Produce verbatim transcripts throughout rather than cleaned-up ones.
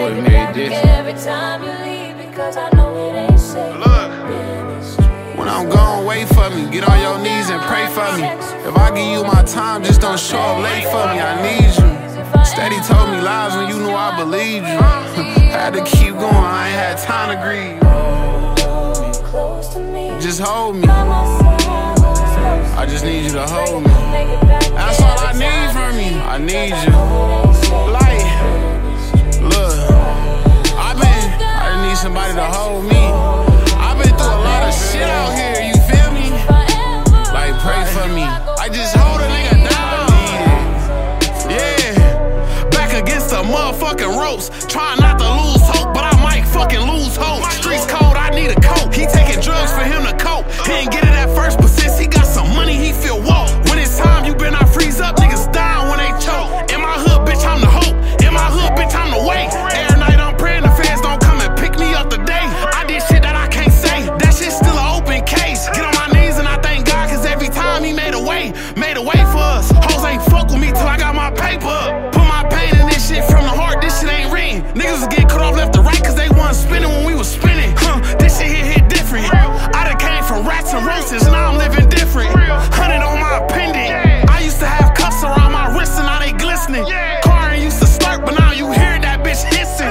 would've made this. Every time you leave, because I know it ain't safe. Look, when I'm gone, wait for me. Get on your knees and pray for me. If I give you my time, just don't show up late for me. I need you. Steady told me lies when you knew I believed you. Had to keep going, I ain't had time to grieve. Just hold me. I just need you to hold me. That's all I need from you. I need you. Like, look, I've been, I just need somebody to hold me. I've been through a lot of shit out here, you feel me? Like, pray for me. I just hold a nigga down. Yeah, back against the motherfucking ropes. Trying not to lose hope, but I might fucking lose hope. Streets cold, I need a coat. He taking drugs for him to cope. He ain't get it at first, but since he got some money, he feel woke. When it's time, you better not freeze up. Niggas down when they choke. In my hood, bitch, I'm the hope. In my hood, bitch, I'm the wait. Every night I'm praying the fans don't come and pick me up today. I did shit that I can't say. That shit's still an open case. Get on my knees and I thank God, cause every time he made a way, made a way for us. Hoes ain't fuck with me till I got my paper up. Put my pain in this shit from the heart, this shit ain't written. Niggas was getting cut off left to right cause they wasn't spinning when we was spinning. Huh, this shit here hit different. I done came from rats and roaches, now I'm living different. Hundred on my pendant. I used to have cuffs around my wrists and now they glistening. Car ain't used to start, but now you hear that bitch hissing.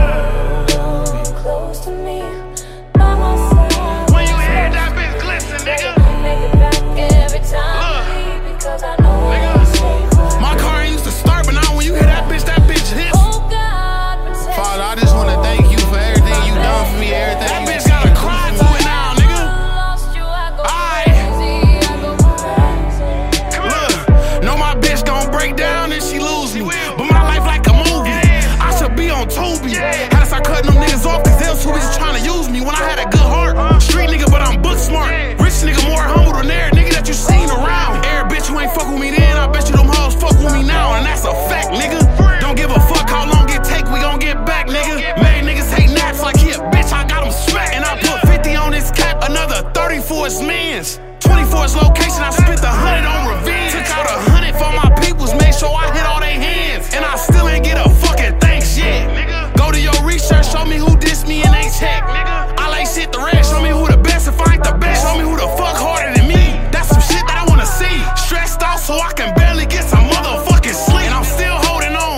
Close to me, by my side. When you hear that bitch glisten, nigga. Make it back every time you leave, because I know it ain't safe. My car ain't used to start, but now when you hear that bitch, that bitch hits. Oh God, protect Father, I just wanna thank you for everything you done for me, everything. That bitch gotta cry to it now, nigga. lost you, I go Aight. crazy, I go crazy. Look, know my bitch gon' break down and she lose me. But my life like a movie. I should be on Tubi. Had to start cutting them niggas off cause they was too busy trying to use me when I had a good heart. Street nigga, but I'm book smart. Rich nigga, more humble than every nigga that you seen around. Every bitch who ain't fuck with me then, I bet you them hoes fuck with me now. And that's a fact, nigga. Don't give a fuck how long it take, we gon' get back, nigga. Made niggas hate naps like he a bitch, I got him smacked. And I put fifty on his cap, another thirty for his mans. twenty-four is location, I spent a hundred on revenge. Took out a hundred for my peoples, made sure I hit all they hands. And I still ain't get a fucking thanks yet. Go to your research, show me who dissed me and they check. I like shit the rest, show me who the best if I ain't the best. Show me who the fuck harder than me. That's some shit that I wanna see. Stressed out so I can barely get some motherfucking sleep. And I'm still holding on.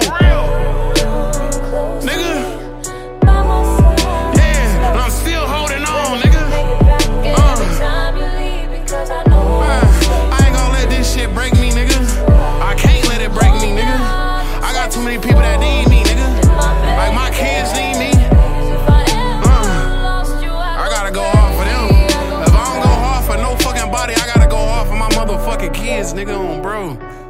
Nigga. By my side. Yeah, and I'm still holding on, nigga. Make it back every time you leave, because I know it ain't safe. I ain't gon' let this shit break me, nigga. I can't let it break me, nigga. I got too many people that need me, nigga. Like my kids need me. If I ever lost you, I gotta go hard for them. If I don't go hard for no fucking body, I gotta go hard for my motherfucking kids, nigga, on bro.